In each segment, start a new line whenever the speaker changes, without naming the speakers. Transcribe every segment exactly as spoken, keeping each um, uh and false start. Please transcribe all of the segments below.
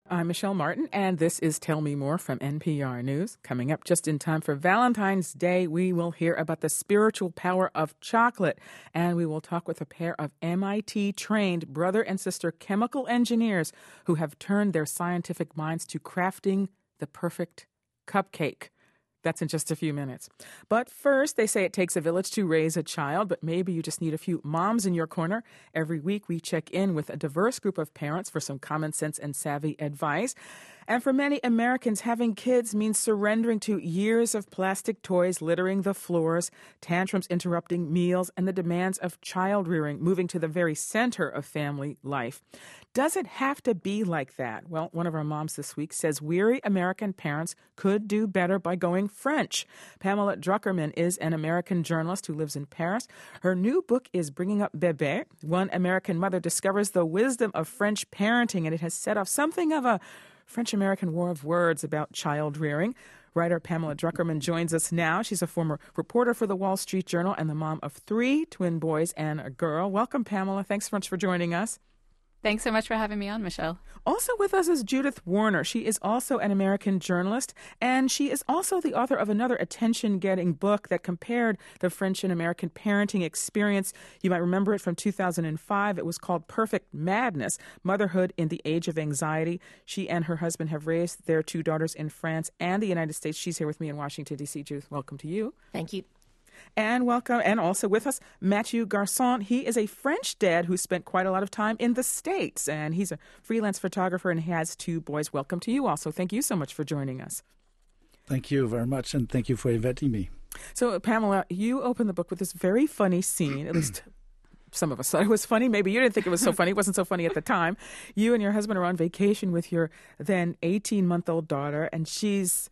I'm Michelle Martin, and this is Tell Me More from N P R News. Coming up just in time for Valentine's Day, we will hear about the spiritual power of chocolate, and we will talk with a pair of M I T-trained brother and sister chemical engineers who have turned their scientific minds to crafting the perfect cupcake. That's in just a few minutes. But first, they say it takes a village to raise a child, but maybe you just need a few moms in your corner. Every week, we check in with a diverse group of parents for some common sense and savvy advice. And for many Americans, having kids means surrendering to years of plastic toys littering the floors, tantrums interrupting meals, and the demands of child rearing, moving to the very center of family life. Does it have to be like that? Well, one of our moms this week says weary American parents could do better by going French. Pamela Druckerman is an American journalist who lives in Paris. Her new book is Bringing Up Bébé. One American mother discovers the wisdom of French parenting, and it has set off something of a French-American war of words about child rearing. Writer Pamela Druckerman joins us now. She's a former reporter for the Wall Street Journal and the mom of three twin boys and a girl. Welcome, Pamela. Thanks so much for joining us.
Thanks so much for having me on, Michelle.
Also with us is Judith Warner. She is also an American journalist, and she is also the author of another attention-getting book that compared the French and American parenting experience. You might remember it from two thousand five. It was called Perfect Madness, Motherhood in the Age of Anxiety. She and her husband have raised their two daughters in France and the United States. She's here with me in Washington, D C. Judith, welcome to you.
Thank you.
And welcome, and also with us, Mathieu Garçon. He is a French dad who spent quite a lot of time in the States, and he's a freelance photographer and has two boys. Welcome to you also. Thank you so much for joining us.
Thank you very much, and thank you for inviting me.
So, Pamela, you opened the book with this very funny scene, at least some of us thought it was funny. Maybe you didn't think it was so funny. It wasn't so funny at the time. You and your husband are on vacation with your then eighteen-month-old daughter, and she's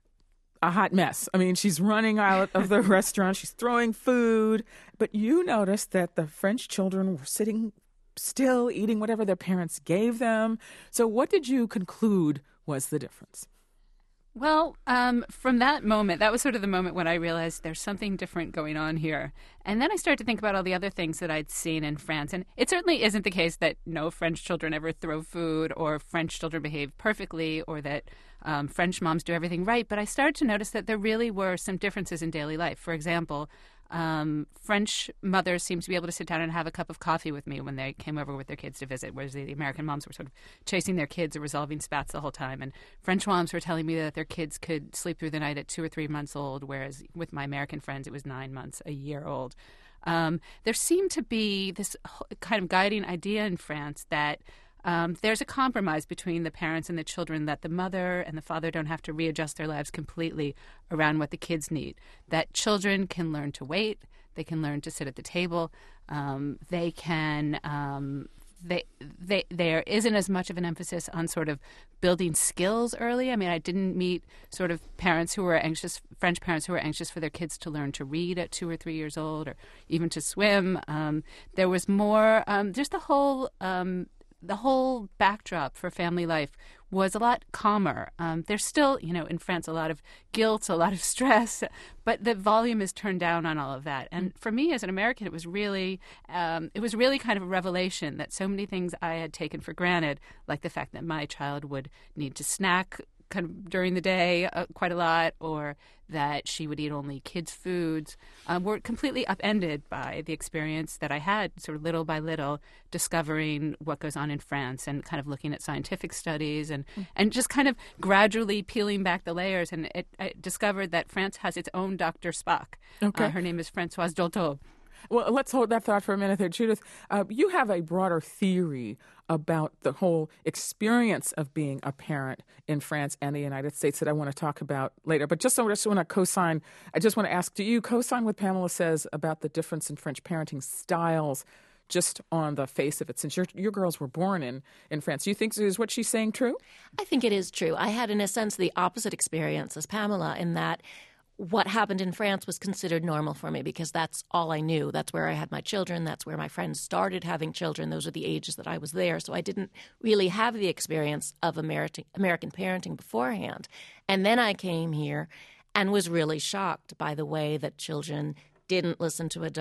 a hot mess. I mean, she's running out of the restaurant. She's throwing food. But you noticed that the French children were sitting still, eating whatever their parents gave them. So what did you conclude was the difference?
Well, um, from that moment, that was sort of the moment when I realized there's something different going on here. And then I started to think about all the other things that I'd seen in France. And it certainly isn't the case that no French children ever throw food or French children behave perfectly or that um, French moms do everything right. But I started to notice that there really were some differences in daily life. For example, Um, French mothers seemed to be able to sit down and have a cup of coffee with me when they came over with their kids to visit, whereas the American moms were sort of chasing their kids or resolving spats the whole time. And French moms were telling me that their kids could sleep through the night at two or three months old, whereas with my American friends, it was nine months, a year old. Um, there seemed to be this kind of guiding idea in France that Um, there's a compromise between the parents and the children, that the mother and the father don't have to readjust their lives completely around what the kids need, that children can learn to wait, they can learn to sit at the table, um, they can um, they, they there isn't as much of an emphasis on sort of building skills early. I mean, I didn't meet sort of parents who were anxious, French parents who were anxious for their kids to learn to read at two or three years old or even to swim. Um, there was more, um, just the whole um, the whole backdrop for family life was a lot calmer. Um, there's still, you know, in France, a lot of guilt, a lot of stress, but the volume is turned down on all of that. And for me as an American, it was really, um, it was really kind of a revelation that so many things I had taken for granted, like the fact that my child would need to snack kind of during the day uh, quite a lot, or that she would eat only kids' foods, um, were completely upended by the experience that I had, sort of little by little, discovering what goes on in France and kind of looking at scientific studies and, mm. and just kind of gradually peeling back the layers. And it, I discovered that France has its own Doctor Spock.
Okay.
Uh, her name is Françoise Dolto.
Well, let's hold that thought for a minute there, Judith. Uh, you have a broader theory about the whole experience of being a parent in France and the United States that I want to talk about later. But just so I just want to co-sign, I just want to ask, do you co-sign what Pamela says about the difference in French parenting styles just on the face of it, since your your girls were born in, in France? Do you think is what she's saying true?
I think it is true. I had, in a sense, the opposite experience as Pamela, in that what happened in France was considered normal for me because that's all I knew. That's where I had my children. That's where my friends started having children. Those are the ages that I was there. So I didn't really have the experience of American American parenting beforehand. And then I came here and was really shocked by the way that children didn't listen to adults,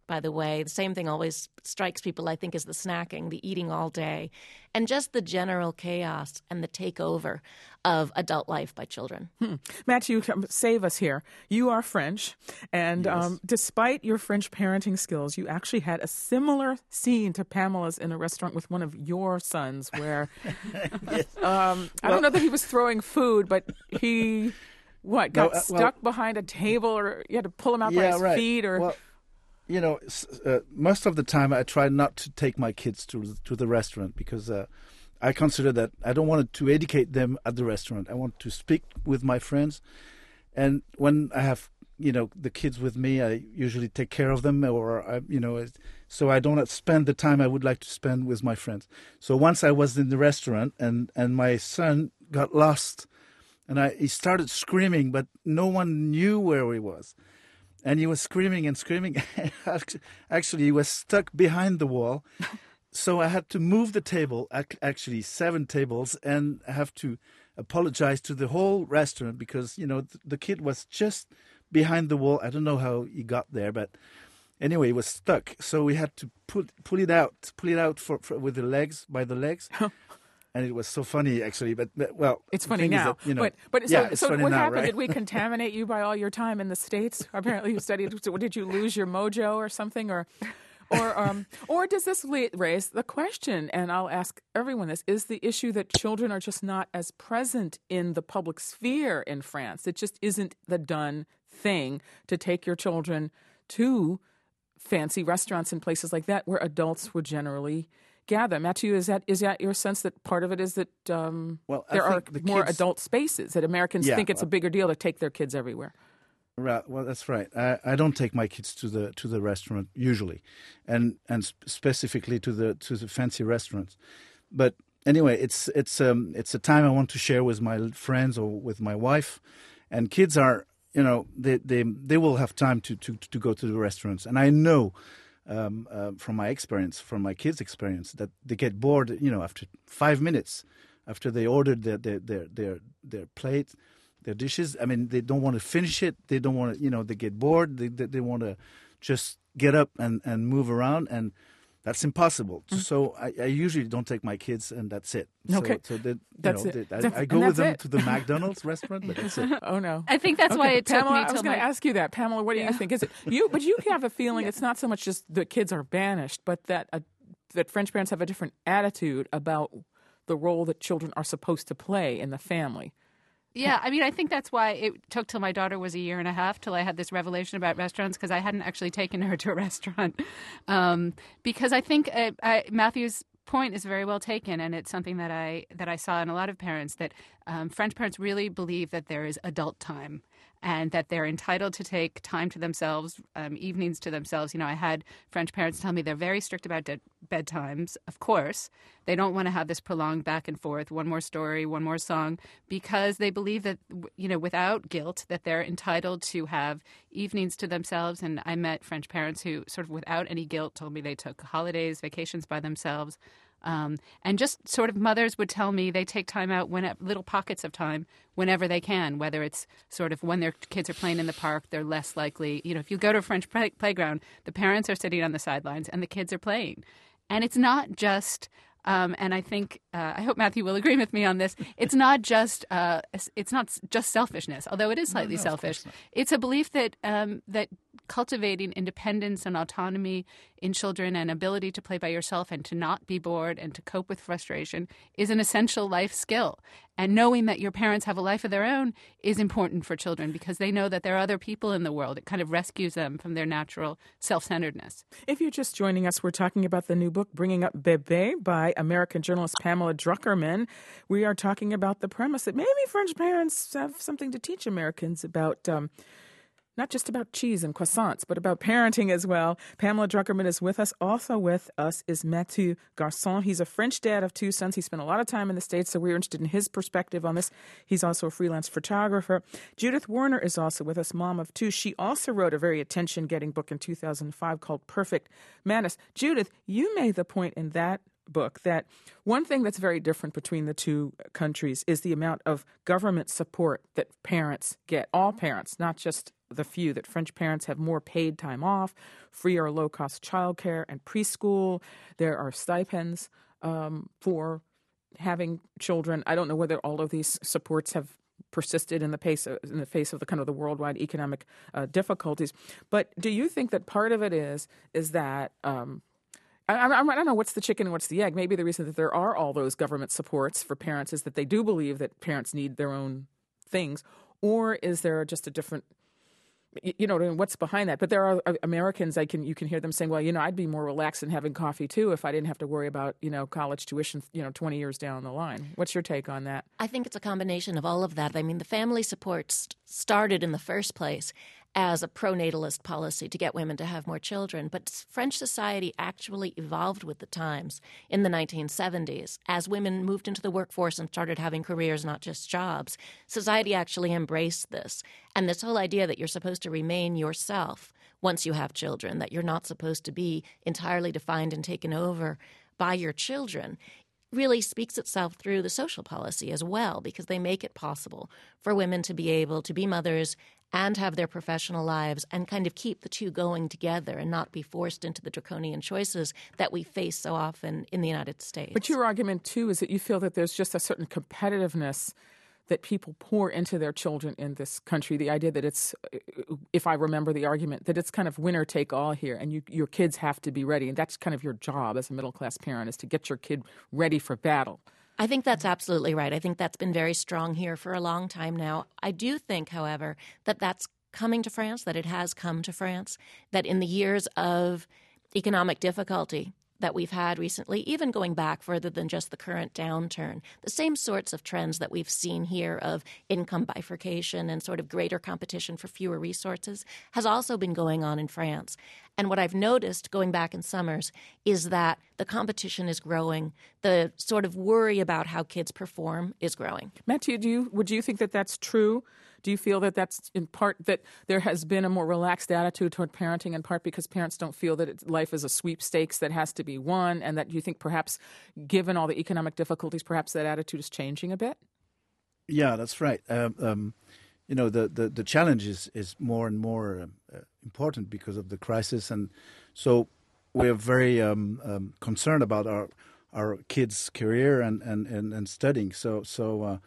by the way. The same thing always strikes people, I think, is the snacking, the eating all day, and just the general chaos and the takeover of adult life by children.
Hmm. Matthew, save us here. You are French, and
Yes.
um, despite your French parenting skills, you actually had a similar scene to Pamela's in a restaurant with one of your sons where
Yes.
um, I
Well-
don't know that he was throwing food, but he, what, got
No, uh, well-
stuck behind a table, or you had to pull him out by
Yeah,
his
right.
feet, or...
Well, you know, s- uh, most of the time I try not to take my kids to to the restaurant because uh, I consider that I don't want to educate them at the restaurant. I want to speak with my friends, and when I have you know the kids with me, I usually take care of them, or I, you know, it- so I don't spend the time I would like to spend with my friends. So once I was in the restaurant, and and my son got lost, and I he started screaming, but no one knew where he was. And he was screaming and screaming. Actually, he was stuck behind the wall. So I had to move the table, ac- actually seven tables, and I have to apologize to the whole restaurant because, you know, th- the kid was just behind the wall. I don't know how he got there, but anyway, he was stuck. So we had to pull, pull it out, pull it out for, for, with the legs, by the legs. And it was so funny, actually. But, but well,
It's
the
funny
thing is
now.
that, you know,
but but
yeah,
so,
it's
so
funny
what
now,
happened?
right?
Did we contaminate you by all your time in the States? Apparently you studied. So did you lose your mojo or something? Or or um or does this le- raise the question, and I'll ask everyone this, is the issue that children are just not as present in the public sphere in France? It just isn't the done thing to take your children to fancy restaurants and places like that where adults would generally gather. Matthew, is that is that your sense that part of it is that um,
Well, I
there are
think the
more
kids-
adult spaces, that Americans
Yeah,
think it's a
well-
bigger deal to take their kids everywhere?
Right. Well, that's right. I, I don't take my kids to the to the restaurant usually, and and sp- specifically to the to the fancy restaurants. But anyway, it's it's um it's a time I want to share with my friends or with my wife, and kids are you know they they they will have time to to to go to the restaurants, and I know. Um, uh, from my experience, from my kids' experience, that they get bored, you know, after five minutes, after they ordered their their their their, their plate, their dishes. I mean, they don't want to finish it. They don't want to, you know, they get bored. They they, they want to just get up and, and move around, and that's impossible.
Mm.
So I, I usually don't take my kids, and that's it.
Okay.
So, so they, you
That's
know,
it.
they- I,
That's-
I
and
go with
that's
them
it.
to the McDonald's restaurant, but that's it.
Oh no.
I think that's
Okay,
why it took
Pamela,
me
I was
till
going to
my...
ask you that. Pamela, what do you think? Is it you? But you have a feeling it's not so much just the kids are banished, but that uh, that French parents have a different attitude about the role that children are supposed to play in the family.
Yeah, I mean, I think that's why it took till my daughter was a year and a half till I had this revelation about restaurants, because I hadn't actually taken her to a restaurant. Um, because I think uh, I, Matthew's point is very well taken, and it's something that I that I saw in a lot of parents, that um, French parents really believe that there is adult time, and that they're entitled to take time to themselves, um, evenings to themselves. You know, I had French parents tell me they're very strict about de- bedtimes. Of course, they don't want to have this prolonged back and forth, one more story, one more song, because they believe that, you know, without guilt, that they're entitled to have evenings to themselves. And I met French parents who sort of without any guilt told me they took holidays, vacations by themselves. Um, and just sort of mothers would tell me they take time out, when little pockets of time, whenever they can, whether it's sort of when their kids are playing in the park, they're less likely. You know, if you go to a French play- playground, the parents are sitting on the sidelines and the kids are playing. And it's not just, um, and I think, uh, I hope Matthew will agree with me on this, it's not just uh, it's not just selfishness, although it is slightly
no, of
selfish.
course not.
It's a belief that um, that cultivating independence and autonomy in children, and ability to play by yourself and to not be bored and to cope with frustration, is an essential life skill. And knowing that your parents have a life of their own is important for children, because they know that there are other people in the world. It kind of rescues them from their natural self-centeredness.
If you're just joining us, we're talking about the new book, Bringing Up Bebe, by American journalist Pamela Druckerman. We are talking about the premise that maybe French parents have something to teach Americans about, um, not just about cheese and croissants, but about parenting as well. Pamela Druckerman is with us. Also with us is Mathieu Garçon. He's a French dad of two sons. He spent a lot of time in the States, so we're interested in his perspective on this. He's also a freelance photographer. Judith Warner is also with us, mom of two. She also wrote a very attention-getting book in two thousand five called Perfect Madness. Judith, you made the point in that book that one thing that's very different between the two countries is the amount of government support that parents get, all parents, not just the few, that French parents have more paid time off, free or low-cost childcare and preschool. There are stipends um, for having children. I don't know whether all of these supports have persisted in the face of, in the face of the kind of the worldwide economic uh, difficulties. But do you think that part of it is is that um, I, I, I don't know what's the chicken and what's the egg? Maybe the reason that there are all those government supports for parents is that they do believe that parents need their own things, or is there just a different, you know, what's behind that? But there are Americans, I can you can hear them saying, well, you know, I'd be more relaxed in having coffee too if I didn't have to worry about, you know, college tuition, you know, twenty years down the line. What's your take on that?
I think it's a combination of all of that. I mean, the family support st- started in the first place as a pronatalist policy to get women to have more children. But French society actually evolved with the times in the nineteen seventies. As women moved into the workforce and started having careers, not just jobs, society actually embraced this. And this whole idea that you're supposed to remain yourself once you have children, that you're not supposed to be entirely defined and taken over by your children, really speaks itself through the social policy as well, because they make it possible for women to be able to be mothers and have their professional lives and kind of keep the two going together and not be forced into the draconian choices that we face so often in the United States.
But your argument, too, is that you feel that there's just a certain competitiveness that people pour into their children in this country. The idea that it's, if I remember the argument, that it's kind of winner take all here, and you, your kids have to be ready. And that's kind of your job as a middle-class parent, is to get your kid ready for battle.
I think that's absolutely right. I think that's been very strong here for a long time now. I do think, however, that that's coming to France, that it has come to France, that in the years of economic difficulty that we've had recently, even going back further than just the current downturn, the same sorts of trends that we've seen here of income bifurcation and sort of greater competition for fewer resources has also been going on in France. And what I've noticed going back in summers is that the competition is growing. The sort of worry about how kids perform is growing.
Matthew, do you, would you think that that's true? Do you feel that that's in part that there has been a more relaxed attitude toward parenting, in part because parents don't feel that it's, life is a sweepstakes that has to be won, and that you think perhaps, given all the economic difficulties, perhaps that attitude is changing a bit?
Yeah, that's right. Um, um, you know, the, the, the challenge is, is more and more um, uh, important because of the crisis, and so we're very um, um, concerned about our our kids' career and, and, and, and studying. So so. Uh,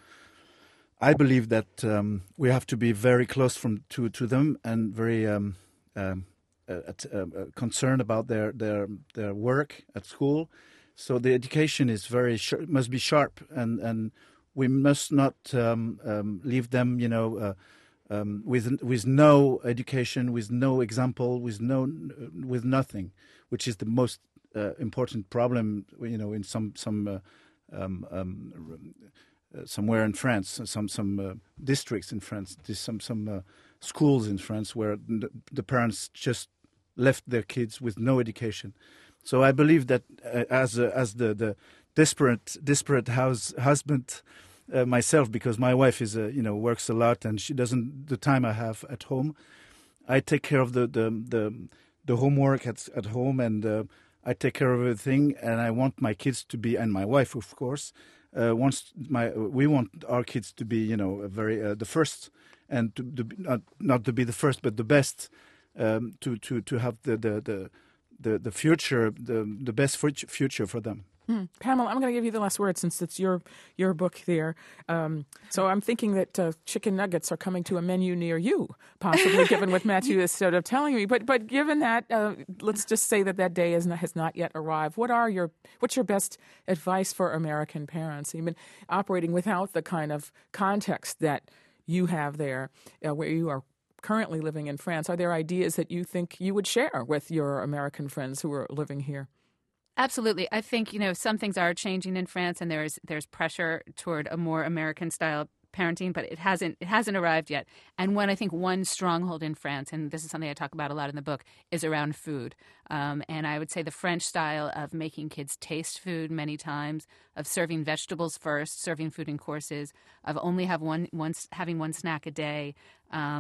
I believe that um, we have to be very close from to, to them and very um, um, uh, uh, concerned about their, their their work at school. So the education is very sh- must be sharp, and, and we must not um, um, leave them, you know, uh, um, with with no education, with no example, with no with nothing, which is the most uh, important problem, you know, in some some. Uh, um, um, Uh, somewhere in France, some some uh, districts in France, some some uh, schools in France where the, the parents just left their kids with no education. So I believe that uh, as uh, as the, the desperate desperate house husband uh, myself, because my wife is a, you know works a lot and she doesn't the time I have at home, I take care of the the the, the homework at at home, and uh, I take care of everything, and I want my kids to be, and my wife of course. Uh, wants my we want our kids to be, you know, very uh, the first, and to, to be, not not to be the first, but the best, um, to to to have the the the the, the future, the the best future for them.
Hmm. Pamela, I'm going to give you the last word since it's your your book there. Um, so I'm thinking that uh, chicken nuggets are coming to a menu near you, possibly, given what Matthew is sort of telling me. But but given that, uh, let's just say that that day is not, has not yet arrived. What are your what's your best advice for American parents, even operating without the kind of context that you have there, uh, where you are currently living in France? Are there ideas that you think you would share with your American friends who are living here?
Absolutely. I think, you know, some things are changing in France, and there's there's pressure toward a more American style parenting, but it hasn't it hasn't arrived yet. And when I think one stronghold in France, and this is something I talk about a lot in the book, is around food. Um, and I would say the French style of making kids taste food many times, of serving vegetables first, serving food in courses, of only have one once having one snack a day. Um,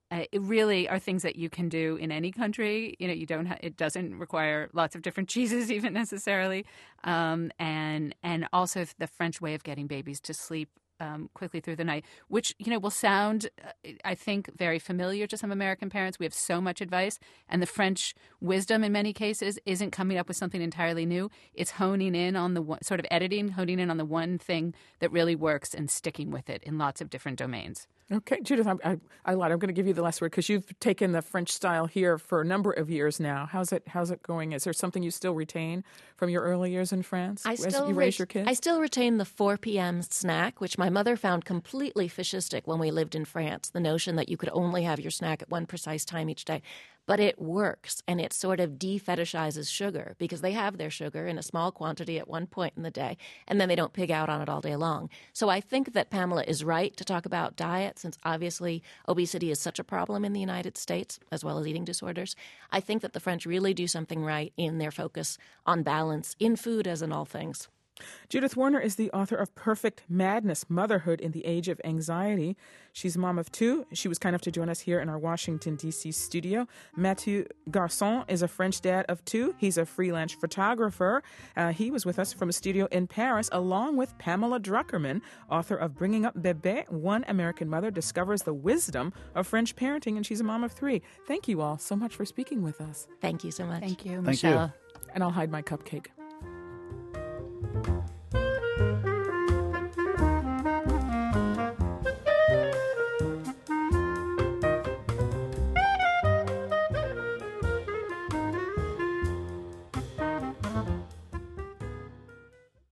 uh, it really are things that you can do in any country. You know, you don't. Ha- it doesn't require lots of different cheeses, even necessarily, um, and and also the French way of getting babies to sleep Um, quickly through the night, which, you know, will sound, uh, I think, very familiar to some American parents. We have so much advice, and the French wisdom in many cases isn't coming up with something entirely new. It's honing in on the one, sort of editing, honing in on the one thing that really works and sticking with it in lots of different domains.
Okay, Judith, I, I, I lied. I'm going to give you the last word because you've taken the French style here for a number of years now. How's it How's it going? Is there something you still retain from your early years in France
I
as
still
you
re-
raise your kids?
I still retain the four p.m. snack, which my mother found completely fascistic when we lived in France, the notion that you could only have your snack at one precise time each day. But it works, and it sort of de-fetishizes sugar because they have their sugar in a small quantity at one point in the day, and then they don't pig out on it all day long. So I think that Pamela is right to talk about diet, since obviously obesity is such a problem in the United States, as well as eating disorders. I think that the French really do something right in their focus on balance in food as in all things.
Judith Warner is the author of Perfect Madness, Motherhood in the Age of Anxiety. She's a mom of two. She was kind enough to join us here in our Washington, D C studio. Mathieu Garçon is a French dad of two. He's a freelance photographer. Uh, he was with us from a studio in Paris, along with Pamela Druckerman, author of Bringing Up Bébé. One American mother discovers the wisdom of French parenting, and she's a mom of three. Thank you all so much for speaking with us.
Thank you so much.
Thank you,
Thank
Michelle.
you.
And I'll hide my cupcake.